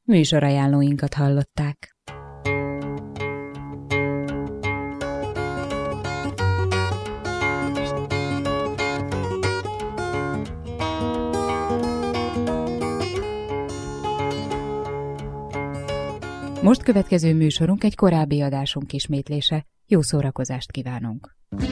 Műsorajánlóinkat hallották. Most következő műsorunk egy korábbi adásunk ismétlése. Jó szórakozást kívánunk!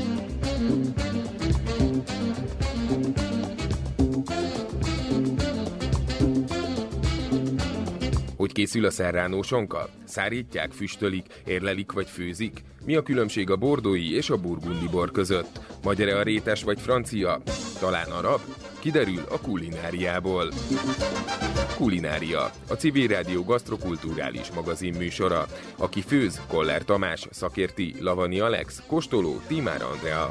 Hogy készül a serrano sonka? Szárítják, füstölik, érlelik vagy főzik? Mi a különbség a bordói és a burgundi bor között? Magyar-e a rétes vagy francia? Talán arab? Kiderül a kulináriából. Kulinária, a Civil Rádió gasztrokulturális magazin műsora. Aki főz, Koller Tamás, szakérti, Lavani Alex, kóstoló, Tímár Andrea.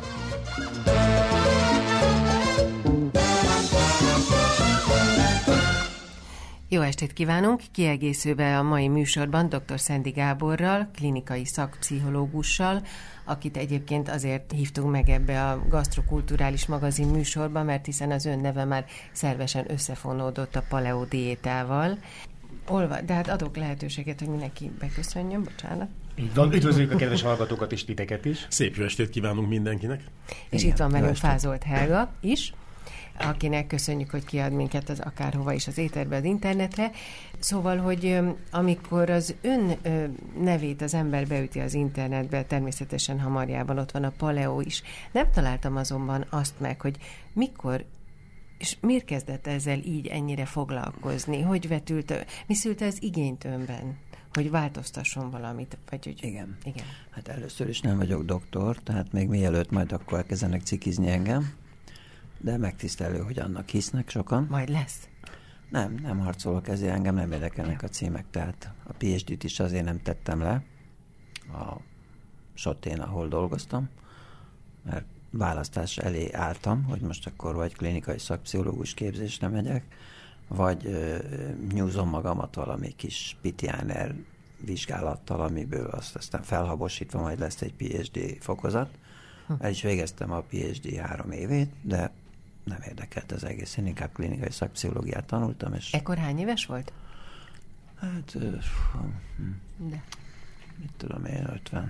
Jó estét kívánunk! Kiegészülve a mai műsorban dr. Szendi Gáborral, klinikai szakpszichológussal, akit egyébként azért hívtunk meg ebbe a gasztrokulturális magazin műsorba, mert hiszen az ön neve már szervesen összefonódott a paleo diétával. De hát adok lehetőséget, hogy mindenki beköszönjön, bocsánat. Így van, üdvözlők a kedves hallgatókat és titeket is. Szép jó estét kívánunk mindenkinek. És igen, itt van velünk Fázolt Helga is, akinek köszönjük, hogy kiad minket az akárhova is az éterbe, az internetre. Szóval, hogy amikor az ön nevét az ember beüti az internetbe, természetesen hamarjában ott van a paleo is. Nem találtam azonban azt meg, hogy mikor és miért kezdett ezzel így ennyire foglalkozni? Hogy vetült, mi szülte az igényt önben? Hogy változtasson valamit? Vagy, hogy... Igen. Hát először is nem vagyok doktor, tehát még mielőtt majd akkor elkezdenek cikizni engem, de megtisztelő, hogy annak hisznek sokan. Majd lesz? Nem harcolok ezért, engem nem érdekelnek a címek, tehát a PhD-t is azért nem tettem le a Sotén, ahol dolgoztam, mert választás elé álltam, hogy most akkor vagy klinikai szakpszichológus képzésre megyek, vagy nyúzom magamat valami kis Pitjáner vizsgálattal, amiből aztán felhabosítva majd lesz egy PhD fokozat. El is végeztem a PhD 3 évét, de nem érdekelt az egész. Én inkább klinikai szakpszichológiát tanultam. És ekkor hány éves volt? Hát, de mit tudom én, 50.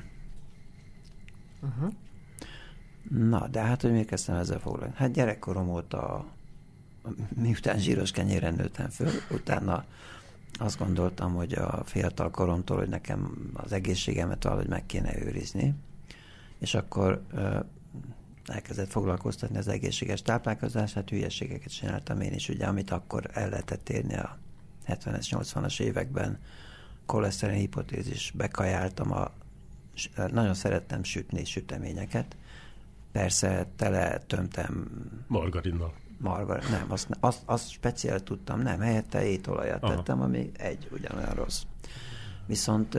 Na, de hát, hogy miért kezdtem ezzel foglalkozni? Hát gyerekkorom óta, miután zsíros kenyéren nőttem föl, utána azt gondoltam, hogy a fiatal koromtól, hogy nekem az egészségemet valahogy meg kéne őrizni, és akkor elkezdett foglalkoztatni az egészséges táplálkozás, hát hülyeségeket csináltam én is, ugye, amit akkor el lehetett érni a 70-es, 80-as években, koleszterin hipotézis, bekajáltam, nagyon szerettem sütni süteményeket, persze tele tömtem margarinnal. Nem, azt speciál tudtam, nem, helyette étolajat tettem, ami ugyanolyan rossz. Viszont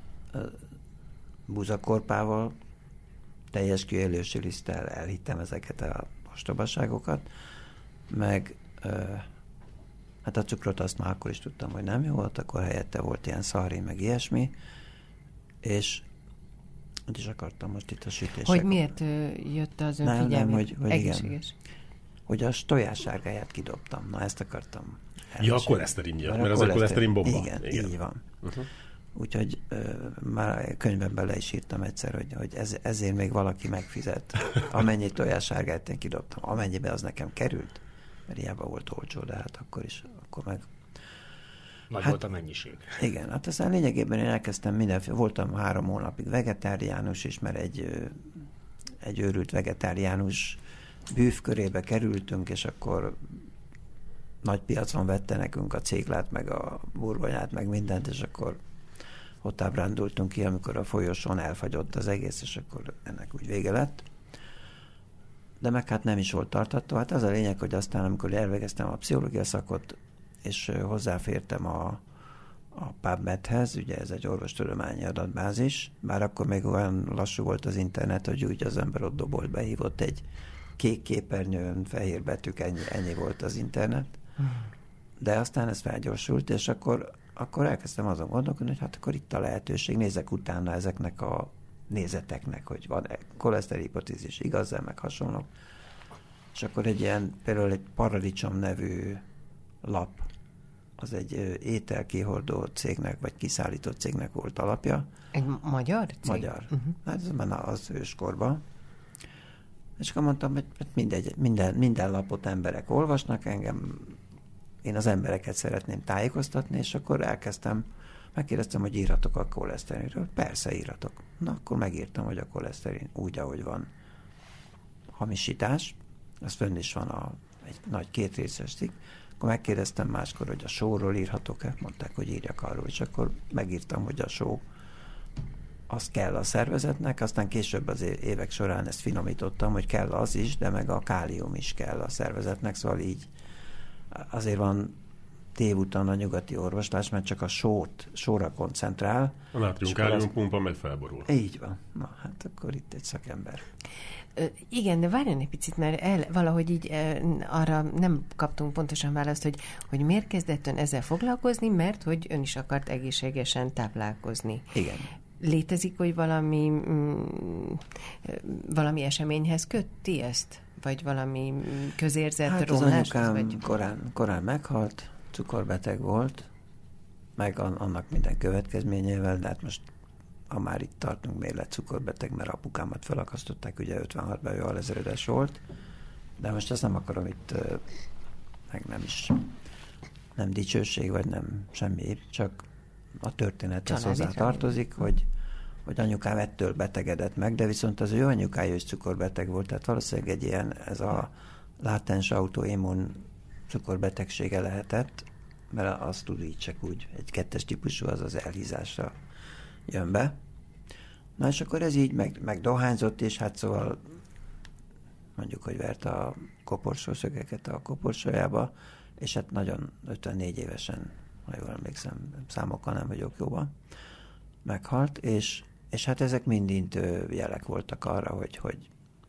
búzakorpával, teljes kiélősű liszttel elhittem ezeket a ostobaságokat, meg hát a cukrot azt már akkor is tudtam, hogy nem jó volt, akkor helyette volt ilyen szaharin, meg ilyesmi, és is akartam most itt a sütések. Hogy miért jött az ön figyelmét? Hogy egészséges? Igen, hogy a tojássárgáját kidobtam. Na, ezt akartam elmesélni. Ja, a koleszterin miatt, mert az a koleszterin bomba. Igen, így van. Úgyhogy már könyvben le is írtam egyszer, hogy ezért még valaki megfizet. Amennyi tojássárgát én kidobtam, amennyibe az nekem került, mert hiába volt olcsó, de hát akkor meg nagy volt a mennyiség. Igen, hát aztán lényegében én elkezdtem mindenféle, voltam 3 hónapig vegetáriánus is, mert egy őrült vegetáriánus bűvkörébe kerültünk, és akkor nagy piacon vette nekünk a céklát, meg a burgonyát, meg mindent, és akkor ott ábrándultunk ki, amikor a folyosón elfagyott az egész, és akkor ennek úgy vége lett. De meg hát nem is volt tartható. Hát az a lényeg, hogy aztán, amikor elvégeztem a pszichológia szakot, és hozzáfértem a PubMedhez, ugye ez egy orvostudományi adatbázis, bár akkor még olyan lassú volt az internet, hogy úgy az ember ott dobolt, behívott egy kék képernyőn, fehér betűk, ennyi volt az internet. De aztán ez felgyorsult, és akkor elkezdtem azon gondolkodni, hogy hát akkor itt a lehetőség, nézek utána ezeknek a nézeteknek, hogy van koleszterin hipotézis, igaz-e, meg hasonlók. És akkor például egy Paradicsom nevű lap, az egy ételkihordó cégnek, vagy kiszállító cégnek volt alapja. Egy magyar cég? Magyar. Hát ez már az őskorban. És akkor mondtam, hogy minden lapot emberek olvasnak, én az embereket szeretném tájékoztatni, és akkor megkérdeztem, hogy írhatok a koleszterinről. Persze írhatok. Na, akkor megírtam, hogy a koleszterin úgy, ahogy van, hamisítás, az fönn is van egy nagy 2 részes cikk. Akkor megkérdeztem máskor, hogy a sóról írhatok-e, mondták, hogy írjak arról, és akkor megírtam, hogy a só az kell a szervezetnek, aztán később az évek során ezt finomítottam, hogy kell az is, de meg a kálium is kell a szervezetnek, szóval így azért van tévúton a nyugati orvoslás, mert csak a sóra koncentrál. A nátrium-kálium pumpa meg felborul. Így van. Na, hát akkor itt egy szakember. Igen, de várjon egy picit, mert valahogy így arra nem kaptunk pontosan választ, hogy miért kezdett ön ezzel foglalkozni, mert hogy ön is akart egészségesen táplálkozni. Igen. Létezik, hogy valami eseményhez kötti ezt? Vagy valami közérzet romlás? Hát az anyukám korán meghalt, cukorbeteg volt, meg annak minden következményével, de hát most ha már itt tartunk, miért lett cukorbeteg, mert apukámat felakasztották, ugye 56-ban ő alezredes volt, de most ezt nem akarom itt, meg nem dicsőség, vagy nem semmi, csak a történethez hozzá tartozik, hogy anyukám ettől betegedett meg, de viszont az ő anyukája is cukorbeteg volt, tehát valószínűleg egy ilyen, ez a látens autoimmun cukorbetegsége lehetett, mert azt tud így csak úgy, egy 2-es típusú, az elhízásra jön be. Na és akkor ez így meg dohányzott, és hát szóval mondjuk, hogy vert a koporsószögeket a koporsójába, és hát nagyon 54 évesen, ha jól emlékszem, számokkal nem vagyok jóban, meghalt, és hát ezek mind jelek voltak arra, hogy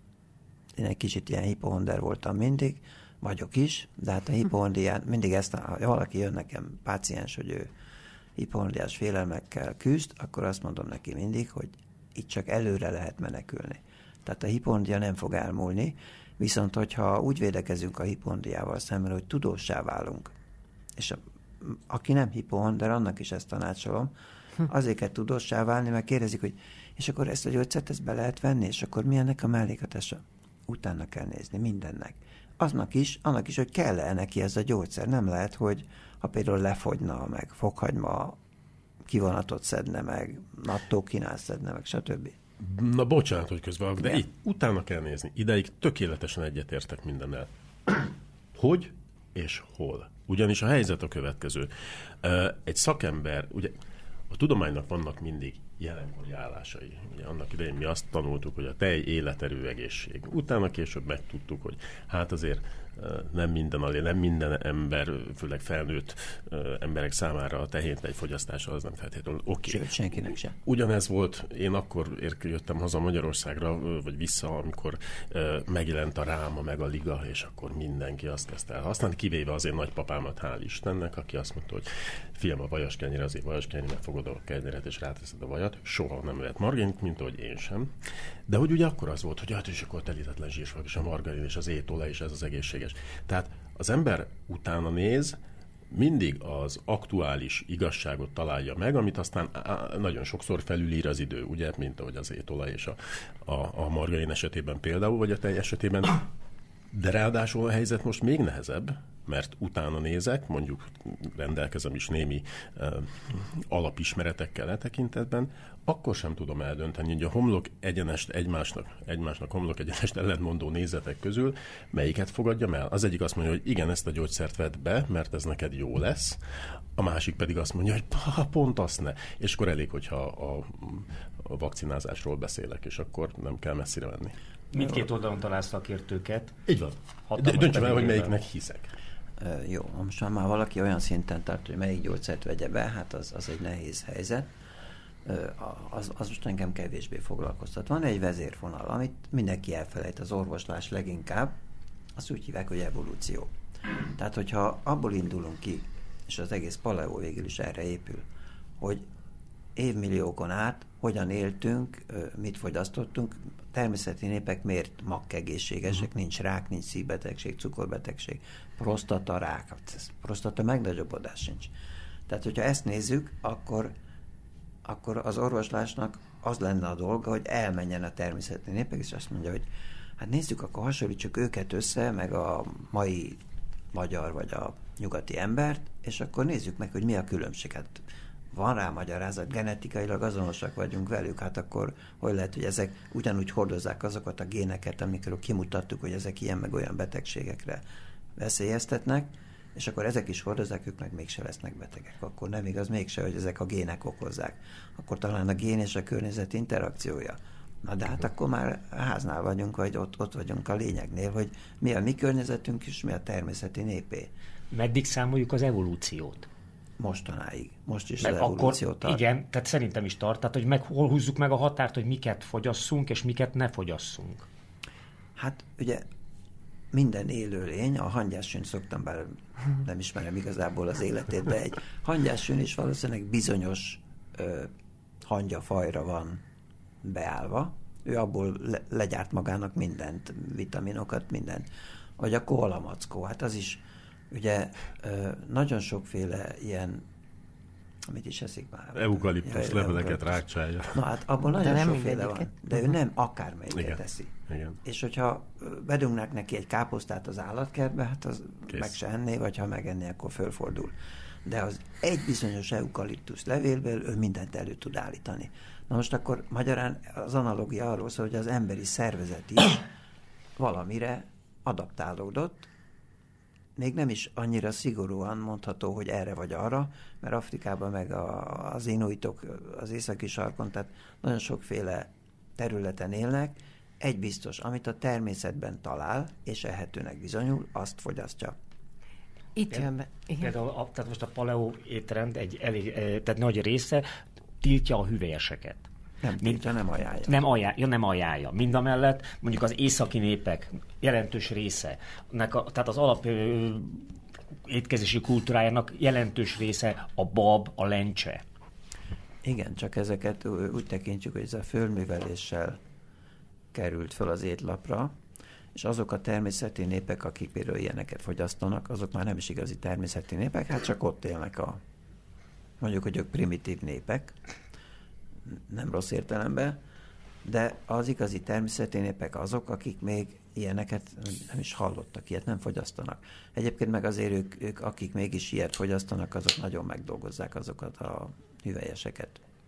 én egy kicsit ilyen hipohonder voltam mindig, vagyok is, de hát a hipohondrián mindig ha valaki jön nekem páciens, hogy ő hipohondriás félelmekkel küzd, akkor azt mondom neki mindig, hogy itt csak előre lehet menekülni. Tehát a hipohondria nem fog elmúlni, viszont hogyha úgy védekezünk a hipohondriával szemben, hogy tudóssá válunk, és aki nem hipohonder, annak is ezt tanácsolom, azért kell tudóssá válni, mert kérdezik, hogy és akkor ezt a gyógyszert ezt be lehet venni, és akkor mi ennek a mellékhatása? Utána kell nézni mindennek. Annak is, hogy kell-e neki ez a gyógyszer. Nem lehet, hogy ha például lefogyna, meg fokhagyma kivonatot szedne, meg nattókinát szedne, meg stb. Na bocsánat, hogy közben, de itt utána kell nézni. Ideig tökéletesen egyetértek mindennel. Hogy és hol? Ugyanis a helyzet a következő. Egy szakember, ugye a tudománynak vannak mindig jelenkori állásai. Ugye annak idején mi azt tanultuk, hogy a tej, életerő, egészség. Utána később megtudtuk, hogy hát azért nem minden ember, főleg felnőtt emberek számára a tehén-tej fogyasztása az nem feltétlenül oké. Sőt, senkinek sem. Ugyanez volt, én akkor jöttem haza Magyarországra, vagy vissza, amikor megjelent a Ráma, meg a Liga, és akkor mindenki azt kezdte el használni, kivéve az én nagypapámat, hál' Istennek, aki azt mondta, hogy fiam, a vajaskenyér, azért vajaskenyér, megfogod a kenyeret, és ráteszed a vajat. Soha nem lehet margarinit, mint ahogy én sem. De hogy ugye akkor az volt, hogy hát és akkor telítetlen zsírsavak, és a margarin, és az étolaj, és ez az egészséges. Tehát az ember utána néz, mindig az aktuális igazságot találja meg, amit aztán nagyon sokszor felülír az idő, ugye, mint ahogy az étolaj és a margarin esetében például, vagy a tej esetében. De ráadásul a helyzet most még nehezebb, mert utána nézek, mondjuk rendelkezem is némi alapismeretekkel e tekintetben, akkor sem tudom eldönteni, hogy a homlok egyenest egymásnak homlok egyenest ellentmondó nézetek közül melyiket fogadjam el. Az egyik azt mondja, hogy igen, ezt a gyógyszert vedd be, mert ez neked jó lesz, a másik pedig azt mondja, hogy pont azt ne. És akkor elég, hogyha a vakcinázásról beszélek, és akkor nem kell messzire menni. Mindkét oldalon találsz szakértőket. Így van. Döntsem el, hogy melyiknek hiszek. Jó, most már valaki olyan szinten tart, hogy melyik gyógyszert vegye be, hát az egy nehéz helyzet. Az most engem kevésbé foglalkoztat. Van egy vezérfonal, amit mindenki elfelejt, az orvoslás leginkább, azt úgy hívják, hogy evolúció. Tehát, hogyha abból indulunk ki, és az egész paleo végül is erre épül, hogy évmilliókon át hogyan éltünk, mit fogyasztottunk. Természeti népek miért magkegészségesek, nincs rák, nincs szívbetegség, cukorbetegség, prostatarák, prostata megnagyobbodás sincs. Tehát, hogyha ezt nézzük, akkor az orvoslásnak az lenne a dolga, hogy elmenjen a természeti népek, és azt mondja, hogy hát nézzük, akkor hasonlítsuk őket össze, meg a mai magyar vagy a nyugati embert, és akkor nézzük meg, hogy mi a különbség. Hát van rá magyarázat, genetikailag azonosak vagyunk velük, hát akkor hogy lehet, hogy ezek ugyanúgy hordozzák azokat a géneket, amikről kimutattuk, hogy ezek ilyen meg olyan betegségekre veszélyeztetnek, és akkor ezek is hordozzák, ők meg mégse lesznek betegek. Akkor nem igaz mégse, hogy ezek a gének okozzák. Akkor talán a gén és a környezet interakciója. Na de hát akkor már háznál vagyunk, vagy ott vagyunk a lényegnél, hogy mi a mi környezetünk és mi a természeti népé. Meddig számoljuk az evolúciót? Mostanáig. Most is meg az evolúció tart. Igen, tehát szerintem is tart. Tehát, hogy hol húzzuk meg a határt, hogy miket fogyasszunk, és miket ne fogyasszunk. Hát ugye minden élőlény, a hangyássűn szoktam, bár nem ismerem igazából az életét, de egy hangyássűn is valószínűleg bizonyos hangyafajra van beállva. Ő abból legyárt magának mindent, vitaminokat, mindent. Vagy a koalamackó, hát az is ugye nagyon sokféle ilyen, amit is eszik már. Eukaliptusz leveleket rákcsálja. Na hát abból nagyon sokféle van, de ő nem akármelyiket teszi. Igen. És hogyha bedugnak neki egy káposztát az állatkertbe, hát az kész. Meg se enné, vagy ha megenné, akkor fölfordul. De az egy bizonyos eukaliptusz levélből ő mindent elő tud állítani. Na most akkor magyarán az analógia arról szól, hogy az emberi szervezet is valamire adaptálódott, még nem is annyira szigorúan mondható, hogy erre vagy arra, mert Afrikában meg az inuitok az északi sarkon, tehát nagyon sokféle területen élnek, egy biztos, amit a természetben talál, és ehetőnek bizonyul, azt fogyasztja. Itt jön be. Például tehát most a paleo étrend egy elég, tehát nagy része tiltja a hüvelyeseket. Nem tiltja, nem ajánlja. Nem ajánlja. Mindamellett mondjuk az északi népek jelentős része, tehát az alap étkezési kultúrájának jelentős része a bab, a lencse. Igen, csak ezeket úgy tekintjük, hogy ez a földműveléssel került föl az étlapra, és azok a természeti népek, akik például ilyeneket fogyasztanak, azok már nem is igazi természeti népek, hát csak ott élnek mondjuk, hogy ők primitív népek, nem rossz értelemben, de az igazi természeti népek azok, akik még ilyeneket nem is hallottak, ilyet nem fogyasztanak. Egyébként meg azért ők akik mégis ilyet fogyasztanak, azok nagyon megdolgozzák azokat a hüvelyeseket.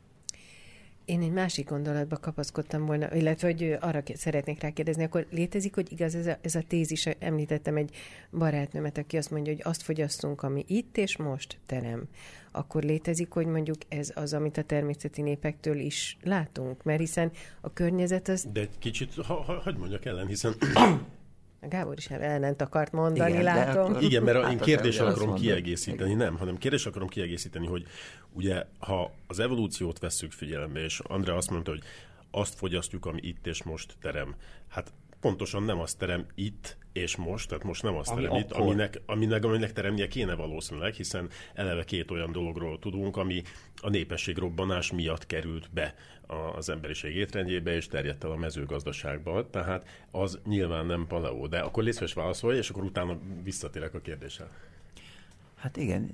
Én egy másik gondolatba kapaszkodtam volna, illetve hogy arra szeretnék rákérdezni, akkor létezik, hogy igaz ez a tézis, említettem egy barátnőmet, aki azt mondja, hogy azt fogyasszunk, ami itt és most terem. Akkor létezik, hogy mondjuk ez az, amit a természeti népektől is látunk? Mert hiszen a környezet az... De egy kicsit, hagyd mondjak ellen, hiszen... A Gábor is ellent akart mondani, igen, látom. Igen, mert én kérdéssel akarom kiegészíteni, hanem kérdéssel akarom kiegészíteni, hogy ugye, ha az evolúciót vesszük figyelembe, és Andrea azt mondta, hogy azt fogyasztjuk, ami itt és most terem. Hát pontosan nem azt terem itt és most, tehát most nem azt ami terem akkor. itt, aminek teremnie kéne valószínűleg, hiszen eleve két olyan dologról tudunk, ami a népességrobbanás miatt került be az emberiség étrendjébe, és terjedt el a mezőgazdaságba, tehát az nyilván nem paleo. De akkor légy szíves válaszolj, és akkor utána visszatérek a kérdéssel. Hát igen,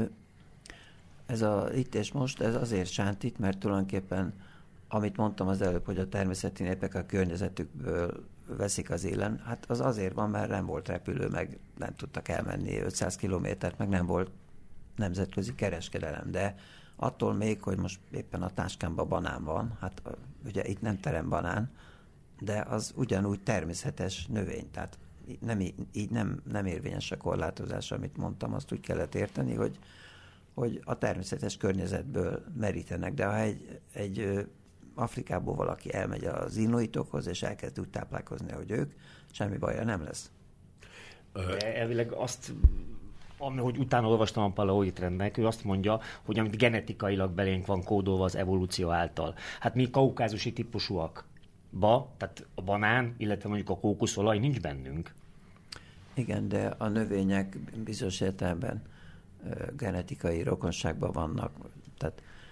ez a itt és most, ez azért sántít, mert tulajdonképpen, amit mondtam az előbb, hogy a természeti népek a környezetükből veszik az élen, hát az azért van, mert nem volt repülő, meg nem tudtak elmenni 500 kilométert, meg nem volt nemzetközi kereskedelem, de attól még, hogy most éppen a táskámban banán van, hát ugye itt nem terem banán, de az ugyanúgy természetes növény, tehát így nem érvényes a korlátozás, amit mondtam, azt úgy kellett érteni, hogy a természetes környezetből merítenek, de ha egy Afrikából valaki elmegy az inuitokhoz, és elkezd úgy táplálkozni, hogy ők, semmi baja nem lesz. De elvileg azt, hogy utána olvastam a paleo étrendnek, ő azt mondja, hogy amit genetikailag belénk van kódolva az evolúció által. Hát mi kaukázusi típusúakba, tehát a banán, illetve mondjuk a kókuszolaj nincs bennünk. Igen, de a növények bizonyos értelemben genetikai rokonságban vannak. Tehát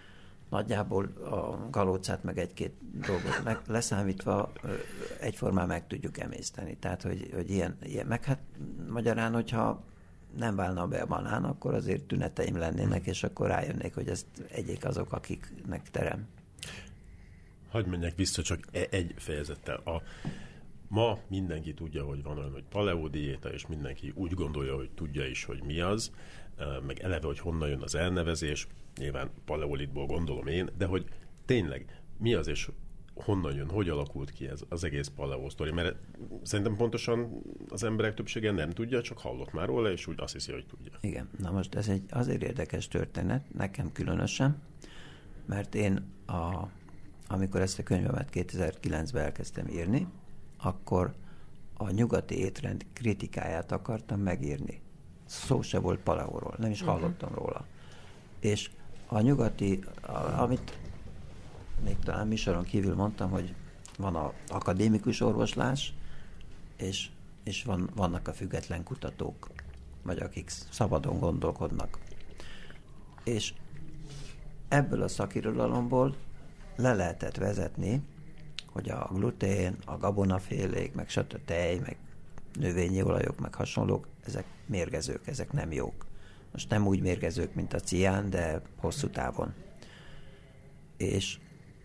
nagyjából a galócát meg egy-két dolgot leszámítva egyformán meg tudjuk emészteni. Tehát, hogy ilyen, meg hát magyarán, hogyha nem válna be a banán, akkor azért tüneteim lennének, és akkor rájönnék, hogy ezt egyik azok, akiknek terem. Hadd menjek vissza csak egy fejezettel. Ma mindenki tudja, hogy van olyan, hogy paleo diéta, és mindenki úgy gondolja, hogy tudja is, hogy mi az, meg eleve, hogy honnan jön az elnevezés, nyilván paleolitból gondolom én, de hogy tényleg mi az, és honnan jön, hogy alakult ki ez az egész paleo sztori, mert szerintem pontosan az emberek többsége nem tudja, csak hallott már róla, és úgy azt hiszi, hogy tudja. Igen, na most ez egy azért érdekes történet, nekem különösen, mert én amikor ezt a könyvemet 2009-ben elkezdtem írni, akkor a nyugati étrend kritikáját akartam megírni. Szó se volt paleóról, nem is hallottam róla. És a nyugati, amit még talán műsoron kívül mondtam, hogy van az akadémikus orvoslás, és vannak a független kutatók, vagy akik szabadon gondolkodnak. És ebből a szakirodalomból le lehetett vezetni, hogy a glutén, a gabonafélék, meg stb. Tej, meg növényi olajok, meg hasonlók, ezek mérgezők, ezek nem jók. Most nem úgy mérgezők, mint a cián, de hosszú távon. És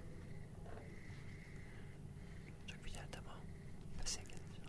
csak figyeltem a beszélgetésre.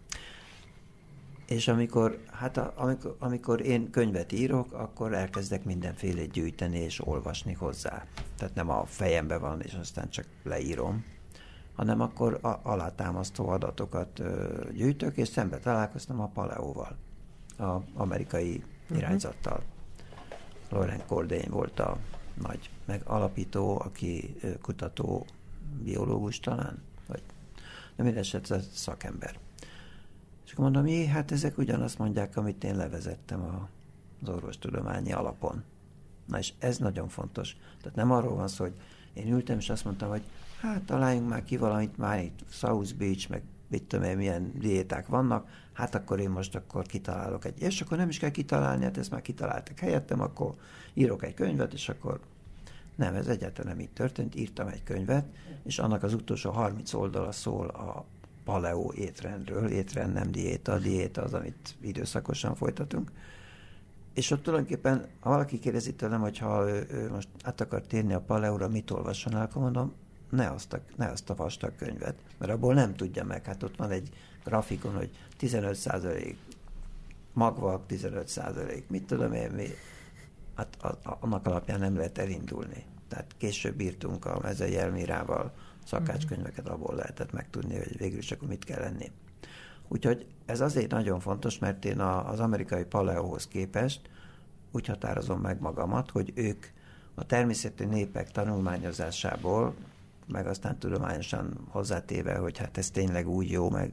És amikor én könyvet írok, akkor elkezdek mindenfélét gyűjteni és olvasni hozzá. Tehát nem a fejemben van, és aztán csak leírom, hanem akkor alátámasztó adatokat gyűjtök, és szembe találkoztam a paleóval, az amerikai irányzattal. Laurent Cordain volt a nagy alapító, aki kutató, biológus talán, vagy nem mindesetre szakember. És akkor mondom, hát ezek ugyanazt mondják, amit én levezettem az orvostudományi alapon. Na és ez nagyon fontos. Tehát nem arról van szó, hogy én ültem, és azt mondtam, hogy hát találjunk már ki valamit, már itt South Beach, meg mit tudom én, milyen diéták vannak, hát akkor én most kitalálok egy, és akkor nem is kell kitalálni, hát ezt már kitaláltak helyettem, akkor írok egy könyvet, és akkor nem, ez egyáltalán nem így történt, írtam egy könyvet, és annak az utolsó 30 oldala szól a paleo étrendről, étrend nem diéta, a diéta az, amit időszakosan folytatunk. És ott tulajdonképpen, ha valaki kérdezi tőlem, hogy ha ő most át akar térni a paleóra, mit olvasson el, akkor mondom, ne azt a vastag könyvet, mert abból nem tudja meg. Hát ott van egy grafikon, hogy 15% magvak, 15%, mit tudom én, hát annak alapján nem lehet elindulni. Tehát később írtunk a Mezei Elmírával szakácskönyveket, abból lehetett megtudni, hogy végül is akkor mit kell lenni. Úgyhogy ez azért nagyon fontos, mert én az amerikai paleóhoz képest úgy határozom meg magamat, hogy ők a természeti népek tanulmányozásából, meg aztán tudományosan hozzátéve, hogy hát ez tényleg úgy jó, meg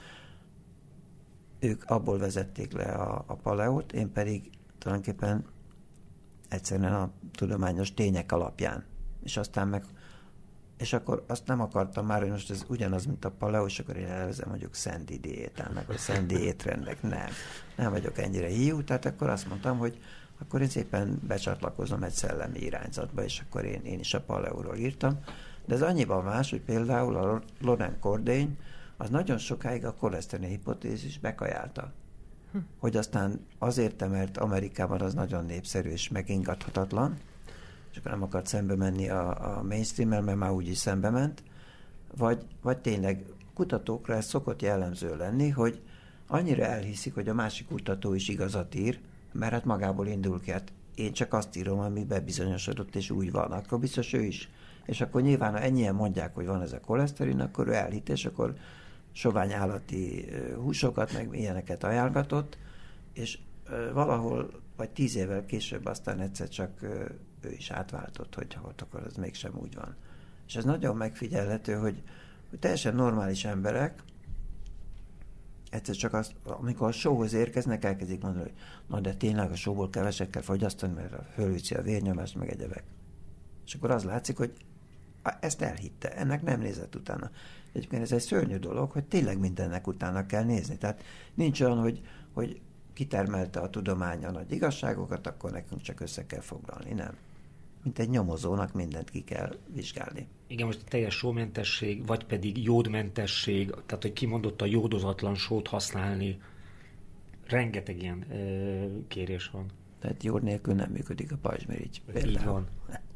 ők abból vezették le a paleót, én pedig tulajdonképpen egyszerűen a tudományos tények alapján. És aztán és akkor azt nem akartam már, hogy most ez ugyanaz, mint a paleo, és akkor én elvezem mondjuk Sandy diétának, vagy Sandy étrendek. Nem vagyok ennyire hiú, tehát akkor azt mondtam, hogy akkor én szépen becsatlakozom egy szellemi irányzatba, és akkor én is a paleóról írtam. De ez annyiban más, hogy például a Laurent Cordain az nagyon sokáig a koleszterin hipotézis bekajálta. Hogy aztán azért, mert Amerikában az nagyon népszerű és megingathatatlan, és akkor nem akart szembe menni a mainstream-mel, mert már úgyis szembe ment, vagy tényleg kutatókra ez szokott jellemző lenni, hogy annyira elhiszik, hogy a másik kutató is igazat ír, mert hát magából indul ki, hát én csak azt írom, ami bebizonyosodott, és úgy van, akkor biztos ő is. És akkor nyilván, ha ennyien mondják, hogy van ez a koleszterin, akkor ő elhitt, és akkor sovány állati húsokat, meg ilyeneket ajánlgatott, és valahol, vagy 10 évvel később aztán egyszer csak ő is átváltott, hogy akkor ez mégsem úgy van. És ez nagyon megfigyelhető, hogy teljesen normális emberek egyszer csak azt, amikor a sóhoz érkeznek, elkezdik mondani, hogy na de tényleg a sóból keveset kell fogyasztani, mert fölviszi a vérnyomást, meg egyebek. És akkor az látszik, hogy ezt elhitte, ennek nem nézett utána. Egyébként ez egy szörnyű dolog, hogy tényleg mindennek utána kell nézni. Tehát nincs olyan, hogy kitermelte a tudomány a nagy igazságokat, akkor nekünk csak össze kell foglalni, nem. mint egy nyomozónak mindent ki kell vizsgálni. Igen, most teljes sómentesség, vagy pedig jódmentesség, tehát hogy kimondott a jódozatlan sót használni. Rengeteg ilyen kérés van. Tehát jód nélkül nem működik a pajzsmirigy. Így van.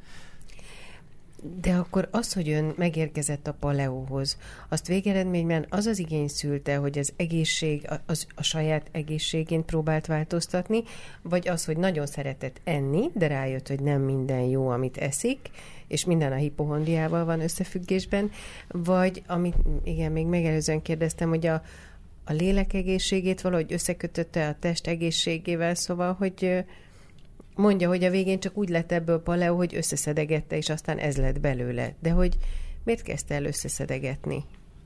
De akkor az, hogy ön megérkezett a paleóhoz, azt végeredményben az az igény szülte, hogy az egészség, a saját egészségén próbált változtatni, vagy az, hogy nagyon szeretett enni, de rájött, hogy nem minden jó, amit eszik, és minden a hipohondriával van összefüggésben, vagy, amit igen, még megelőzően kérdeztem, hogy a lélek egészségét valahogy összekötötte a test egészségével, szóval, hogy mondja, hogy a végén csak úgy lett ebből paleó, hogy összeszedegette, és aztán ez lett belőle. De hogy miért kezdte el összeszedegetni?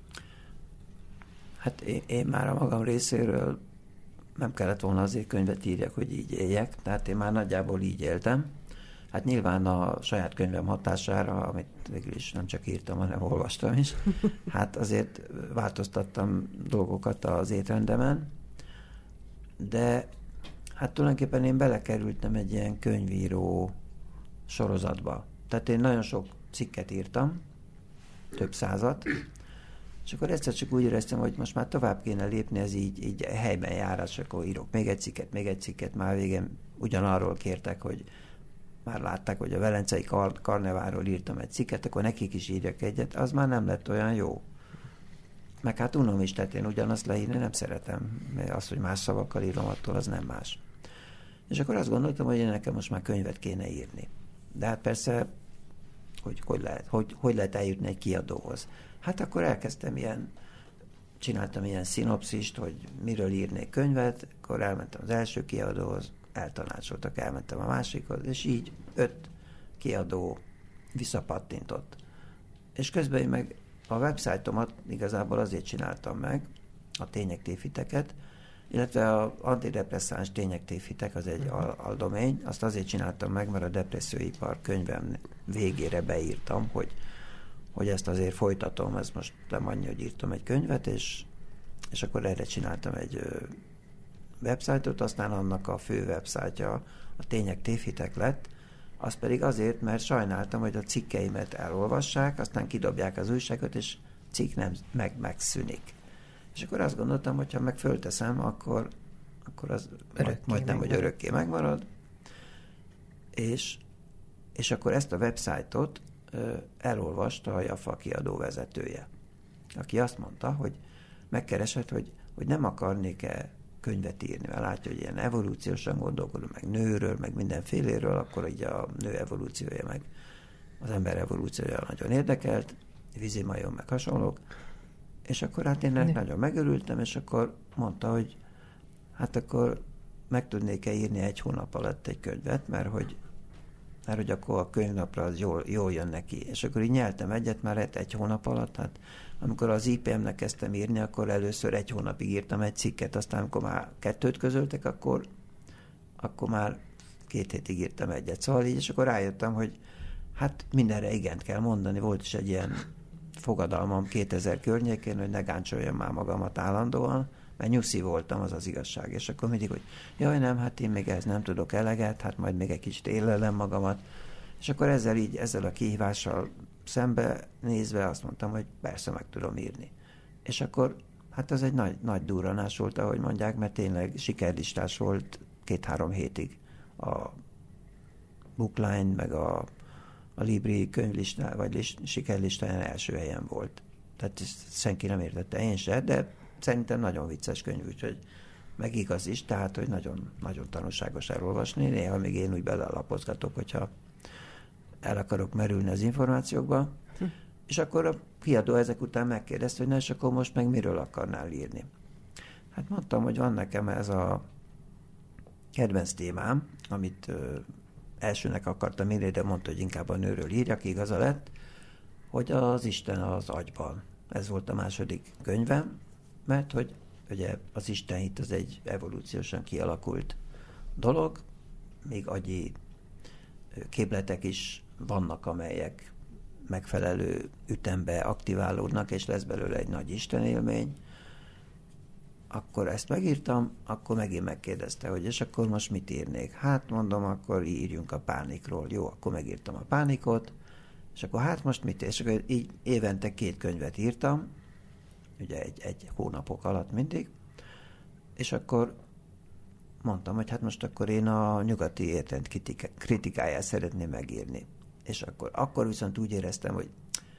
Hát én már a magam részéről nem kellett volna azért könyvet írjak, hogy így éljek, tehát én már nagyjából így éltem. Hát nyilván a saját könyvem hatására, amit végül is nem csak írtam, hanem olvastam is, hát azért változtattam dolgokat az étrendemen, de hát tulajdonképpen én belekerültem egy ilyen könyvíró sorozatba. Tehát én nagyon sok cikket írtam, több 100-at, és akkor egyszer csak úgy éreztem, hogy most már tovább kéne lépni, ez így helyben jár, és akkor írok még egy cikket, már végén ugyanarról kértek, hogy már látták, hogy a Velencei Karneváról írtam egy cikket, akkor nekik is írjak egyet, az már nem lett olyan jó. Meg hát unom is, tehát én ugyanazt leírni nem szeretem, mert az, hogy más szavakkal írom, attól az nem más. És akkor azt gondoltam, hogy én nekem most már könyvet kéne írni. De hát persze, hogy lehet eljutni egy kiadóhoz? Hát akkor elkezdtem csináltam ilyen szinopszist, hogy miről írnék könyvet, akkor elmentem az első kiadóhoz, eltanácsoltak, elmentem a másikhoz, és így 5 kiadó visszapattintott. És közben én meg a websájtomat igazából azért csináltam meg, a Tények Tévhiteket, illetve az antidepresszáns Tények Tévhitek, az egy aldomény, azt azért csináltam meg, mert a depresszióipar könyvem végére beírtam, hogy ezt azért folytatom, ez most nem annyi, hogy írtam egy könyvet, és akkor erre csináltam egy websájtot, aztán annak a fő websájtja a Tények Tévhitek lett, az pedig azért, mert sajnáltam, hogy a cikkeimet elolvassák, aztán kidobják az újságot, és cikk nem megszűnik. És akkor azt gondoltam, hogy ha meg fölteszem, akkor az majdnem, hogy örökké megmarad. És akkor ezt a websájtot elolvasta a Jaffa kiadó vezetője, aki azt mondta, hogy megkeresett, hogy nem akarnék-e könyvet írni, mert látja, hogy ilyen evolúciósan gondolkodom, meg nőről, meg mindenféléről, akkor így a nő evolúciója, meg az ember evolúciója nagyon érdekelt, vízimajom, meg hasonlók, és akkor hát én nagyon megörültem, és akkor mondta, hogy hát akkor meg tudnék-e írni 1 hónap alatt egy könyvet, mert hogy akkor a könyvnapra az jól jön neki. És akkor így nyeltem egyet, már 1 hónap alatt, hát amikor az IPM-nek kezdtem írni, akkor először 1 hónapig írtam egy cikket, aztán amikor már 2 közöltek, akkor már 2 hétig írtam egyet. Szóval így, és akkor rájöttem, hogy hát mindenre igent kell mondani. Volt is egy ilyen fogadalmam 2000 környékén, hogy ne gáncsoljam már magamat állandóan, mert nyuszi voltam, az az igazság. És akkor mindig, hogy jaj nem, hát én még ezt nem tudok eleget, hát majd még egy kicsit élelem magamat. És akkor ezzel a kihívással szembe nézve azt mondtam, hogy persze meg tudom írni. És akkor hát az egy nagy durranás volt, ahogy mondják, mert tényleg sikerlistás volt 2-3 hétig. A Bookline, meg a Libri könyvlistá, vagy sikerlistáján első helyen volt. Tehát senki nem értette, én se, de szerintem nagyon vicces könyv, úgyhogy meg igaz is, tehát, hogy nagyon, nagyon tanulságos elolvasni. Néha még én úgy belelapozgatok, hogyha el akarok merülni az információkba. És akkor a kiadó ezek után megkérdezte, hogy na, és akkor most meg miről akarnál írni. Hát mondtam, hogy van nekem ez a kedvenc témám, amit elsőnek akartam írni, de mondta, hogy inkább a nőről írjak, igaza lett, hogy az Isten az agyban. Ez volt a második könyvem, mert hogy ugye az istenhit az egy evolúciósan kialakult dolog, még agyi képletek is vannak, amelyek megfelelő ütembe aktiválódnak, és lesz belőle egy nagy istenélmény. akkor ezt megírtam, akkor megint megkérdezte, hogy és akkor most mit írnék? Hát mondom, akkor írjunk a pánikról. Jó, akkor megírtam a pánikot, és akkor hát most mit? És akkor így évente 2 könyvet írtam, ugye egy hónapok alatt mindig, és akkor mondtam, hogy hát most akkor én a nyugati értrend kritikáját szeretném megírni. És akkor viszont úgy éreztem, hogy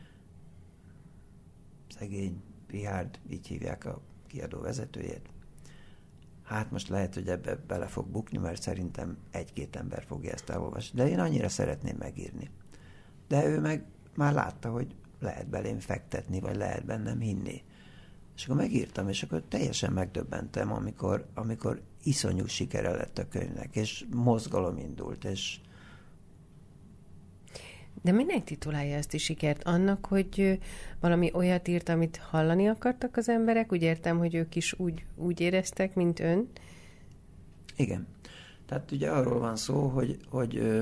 szegény Richárd, így hívják a kiadó vezetőjét. Hát most lehet, hogy ebbe bele fog bukni, mert szerintem 1-2 ember fogja ezt elolvasni. De én annyira szeretném megírni. De ő meg már látta, hogy lehet belém fektetni, vagy lehet bennem hinni. És akkor megírtam, és akkor teljesen megdöbbentem, amikor iszonyú sikere lett a könyvnek, és mozgalom indult, és... De minek titulálja ezt is sikert? Annak, hogy valami olyat írt, amit hallani akartak az emberek? Úgy értem, hogy ők is úgy éreztek, mint ön? Igen. Tehát ugye arról van szó, hogy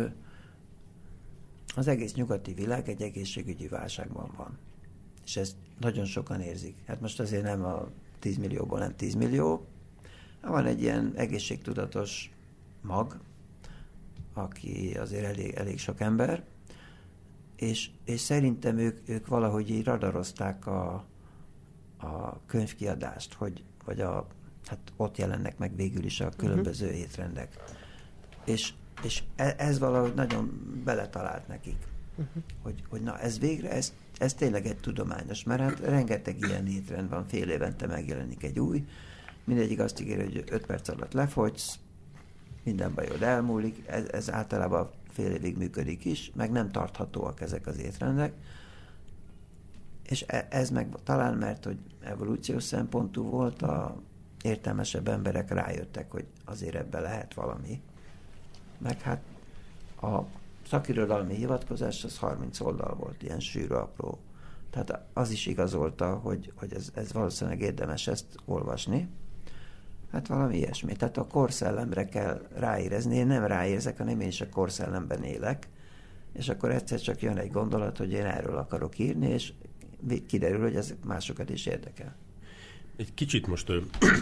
az egész nyugati világ egy egészségügyi válságban van. És ezt nagyon sokan érzik. Hát most azért nem a 10 millióból nem 10 millió. Van egy ilyen egészségtudatos mag, aki azért elég sok ember, és szerintem ők valahogy így radarozták a könyvkiadást, vagy hát ott jelennek meg végül is a különböző étrendek. És ez valahogy nagyon beletalált nekik, hogy na ez végre, ez tényleg egy tudományos, mert hát rengeteg ilyen étrend van, fél évente megjelenik egy új, mindegyik azt ígéri, hogy 5 perc alatt lefogysz, minden bajod elmúlik, ez általában fél évig működik is, meg nem tarthatóak ezek az étrendek, és ez meg talán, mert hogy evolúciós szempontú volt, a értelmesebb emberek rájöttek, hogy azért ebbe lehet valami. Meg hát a szakirodalmi hivatkozás az 30 oldal volt, ilyen sűrű, apró. Tehát az is igazolta, hogy ez valószínűleg érdemes ezt olvasni. Hát valami ilyesmi. Tehát a korszellemre kell ráérezni. Én nem ráérzek, hanem én is a korszellemben élek. És akkor egyszer csak jön egy gondolat, hogy én erről akarok írni, és kiderül, hogy ez másokat is érdekel. Egy kicsit most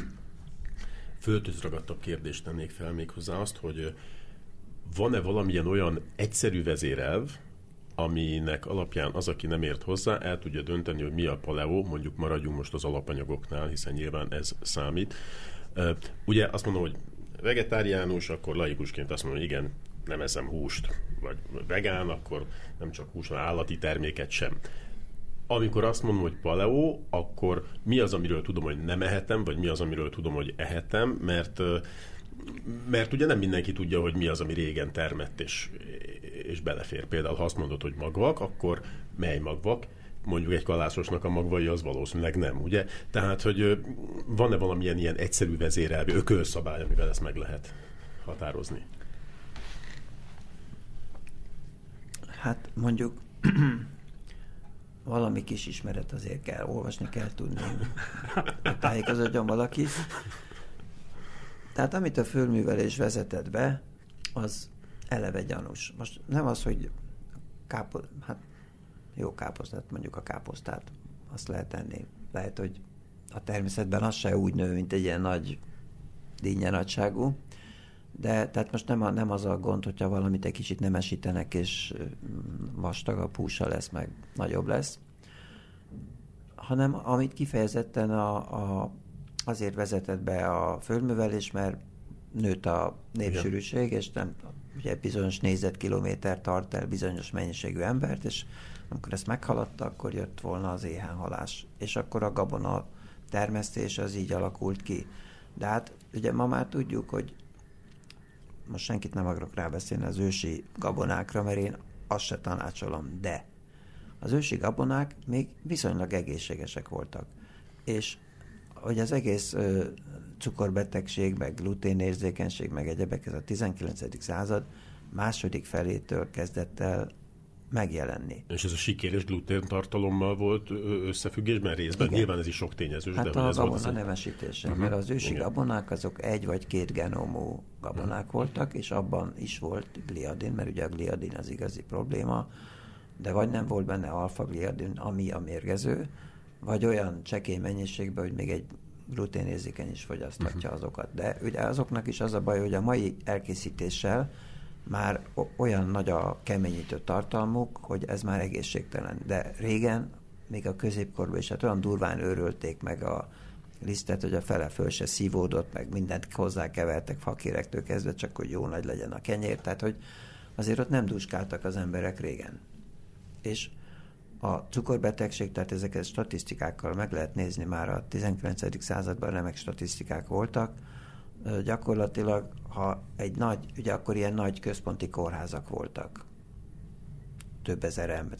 földhözragadtabb kérdést tennék fel még hozzá azt, hogy van-e valamilyen olyan egyszerű vezérelv, aminek alapján az, aki nem ért hozzá, el tudja dönteni, hogy mi a paleo, mondjuk maradjunk most az alapanyagoknál, hiszen nyilván ez számít. Ugye azt mondom, hogy vegetáriánus, akkor laikusként azt mondom, hogy igen, nem eszem húst, vagy vegán, akkor nem csak hús, hanem állati terméket sem. Amikor azt mondom, hogy paleo, akkor mi az, amiről tudom, hogy nem ehetem, vagy mi az, amiről tudom, hogy ehetem, mert ugye nem mindenki tudja, hogy mi az, ami régen termett és belefér. Például, ha azt mondod, hogy magvak, akkor mely magvak? Mondjuk egy kalászosnak a magvai az valószínűleg nem, ugye? Tehát, hogy van-e valamilyen ilyen egyszerű vezérelv, ökölszabály, amivel ezt meg lehet határozni? Hát mondjuk valami kis ismeret azért kell, olvasni kell tudni, tájékozódjon valaki. Tehát amit a fölművelés vezetett be, az eleve gyanús. Most nem az, hogy jó káposztát, mondjuk a káposztát, azt lehet enni. Lehet, hogy a természetben az se úgy nő, mint egy ilyen nagy dinnye nagyságú, de tehát most nem az a gond, hogyha valamit egy kicsit nemesítenek, és vastagabb húsa lesz, meg nagyobb lesz, hanem amit kifejezetten azért vezetett be a földművelés, mert nőtt a népsűrűség, és nem, ugye bizonyos négyzetkilométer tart el bizonyos mennyiségű embert, és amikor ezt meghaladta, akkor jött volna az éhenhalás. És akkor a gabona termesztés az így alakult ki. De hát ugye ma már tudjuk, hogy most senkit nem akarok rábeszélni az ősi gabonákra, mert én azt se tanácsolom, de az ősi gabonák még viszonylag egészségesek voltak. És hogy az egész cukorbetegség, meg gluténérzékenység, meg egyebek, ez a 19. század második felétől kezdett el megjelenni. És ez a sikéres gluténtartalommal volt összefüggésben részben? Igen. Nyilván ez is sok tényezős, hát de a ez gabona volt nemesítése, mert az ősi gabonák azok 1 vagy 2 genomú gabonák voltak, és abban is volt gliadin, mert ugye a gliadin az igazi probléma, de vagy nem volt benne alfa-gliadin, ami a mérgező, vagy olyan csekély mennyiségben, hogy még egy gluténérzékeny is fogyaszthatja azokat. De ugye azoknak is az a baj, hogy a mai elkészítéssel már olyan nagy a keményítő tartalmuk, hogy ez már egészségtelen. De régen, még a középkorban is, hát olyan durván őrölték meg a lisztet, hogy a fele föl se szívódott, meg mindent hozzákevertek fakérektől kezdve, csak hogy jó nagy legyen a kenyér. Tehát, hogy azért ott nem duskáltak az emberek régen. És a cukorbetegség, tehát ezeket statisztikákkal meg lehet nézni, már a 19. században remek statisztikák voltak. Gyakorlatilag, ha ugye akkor ilyen nagy központi kórházak voltak. Több ezer ember.